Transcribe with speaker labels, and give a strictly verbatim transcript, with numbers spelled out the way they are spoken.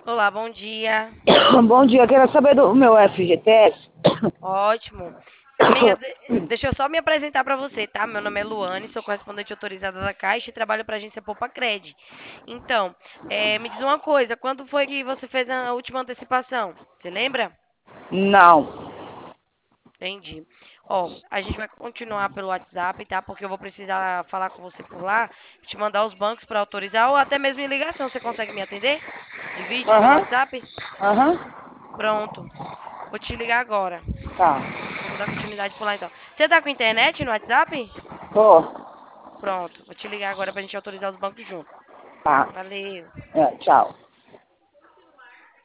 Speaker 1: Olá, bom dia.
Speaker 2: Bom dia, quero saber do meu F G T S.
Speaker 1: Ótimo. Amiga, de- deixa eu só me apresentar para você, tá? Meu nome é Luane, sou correspondente autorizada da Caixa e trabalho para a agência Poupa Cred. Então, eh, me diz uma coisa, quando foi que você fez a última antecipação? Você lembra?
Speaker 2: Não.
Speaker 1: Entendi. Ó, a gente vai continuar pelo WhatsApp, tá? Porque eu vou precisar falar com você por lá, te mandar os bancos para autorizar ou até mesmo em ligação. Você consegue me atender? De vídeo pelo
Speaker 2: Aham,
Speaker 1: WhatsApp?
Speaker 2: aham.
Speaker 1: Pronto. Vou te ligar agora.
Speaker 2: Tá.
Speaker 1: Vamos dar continuidade por lá então. Você tá com internet no WhatsApp?
Speaker 2: Tô.
Speaker 1: Pronto, vou te ligar agora pra gente autorizar os bancos junto.
Speaker 2: Tá.
Speaker 1: Valeu.
Speaker 2: É, tchau.